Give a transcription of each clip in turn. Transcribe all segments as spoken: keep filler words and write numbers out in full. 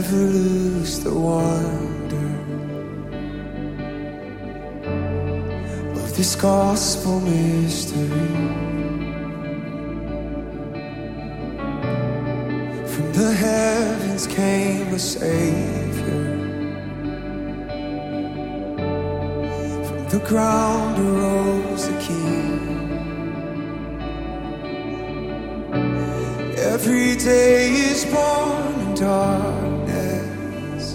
never lose the wonder of this gospel mystery. From the heavens came a Savior, from the ground arose a King. Every day is born in darkness,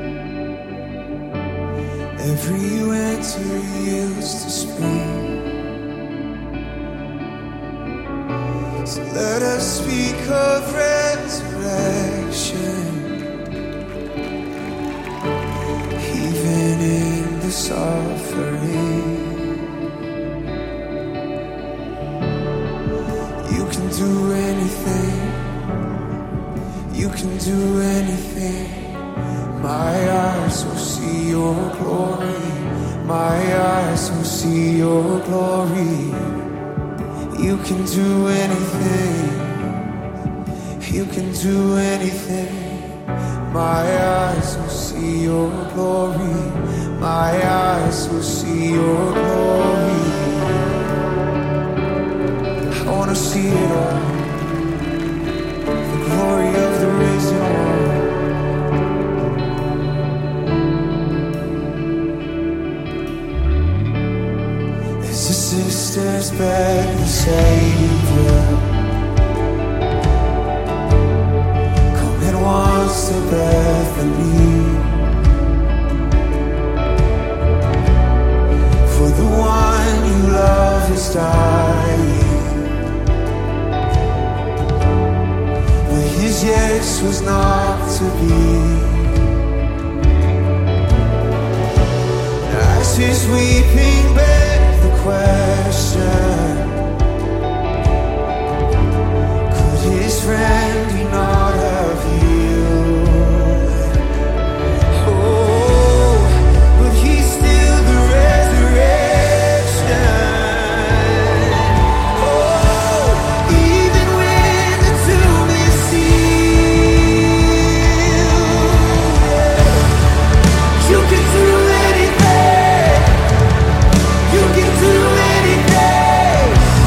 every winter yields to spring. So let us speak of resurrection, even in the suffering. You can do anything, you can do anything. My eyes will see your glory, my eyes will see your glory. You can do anything, you can do anything. My eyes will see your glory, my eyes will see your glory. I wanna see it all, the glory of the risen one. As the sisters beg the Savior, come at once to Bethany, for the one you love is dying. His yes was not to be. As his weeping begged the question, could his friend he not have healed? Oh, but he's still the resurrection. Oh, even when the tomb is you can do anything, you can do anything.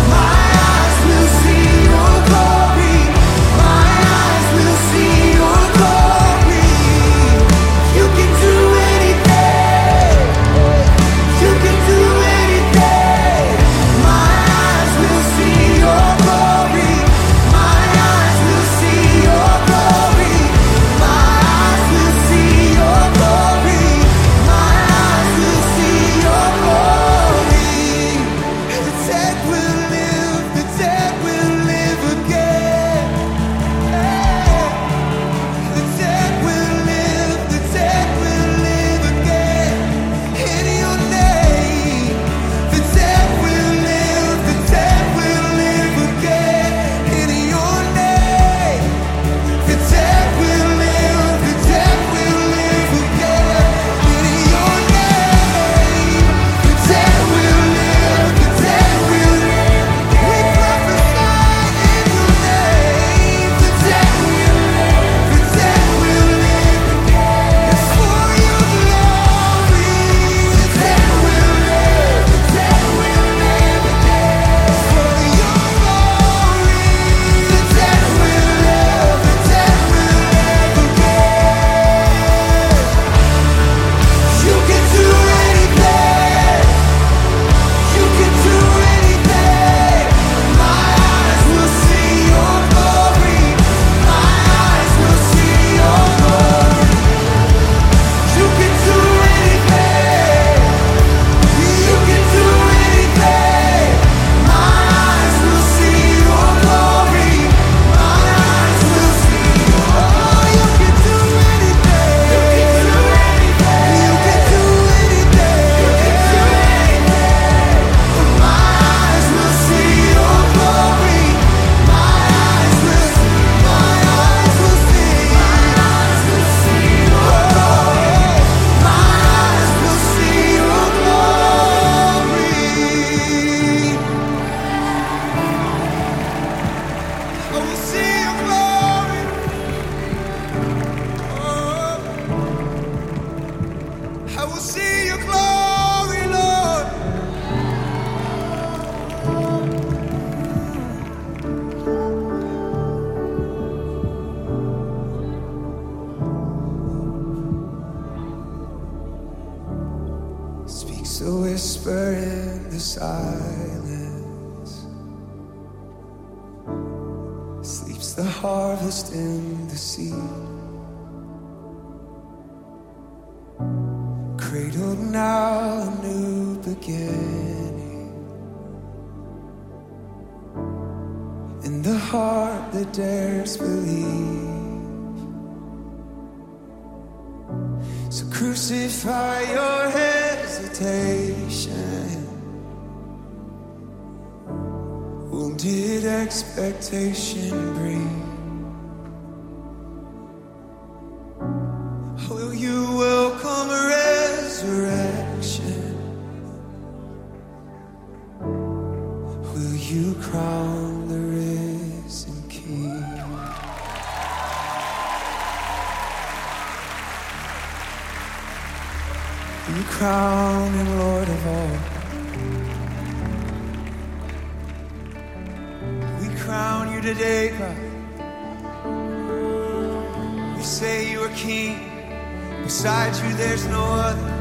silence. Sleeps the harvest in the seed, cradled now a new beginning, in the heart that dares believe. So crucify your hesitation, wounded expectation breathe. Will you welcome resurrection? Will you crown the risen King? Will you crown him Lord of all? We crown you today, God. We say you are King. Beside you there's no other.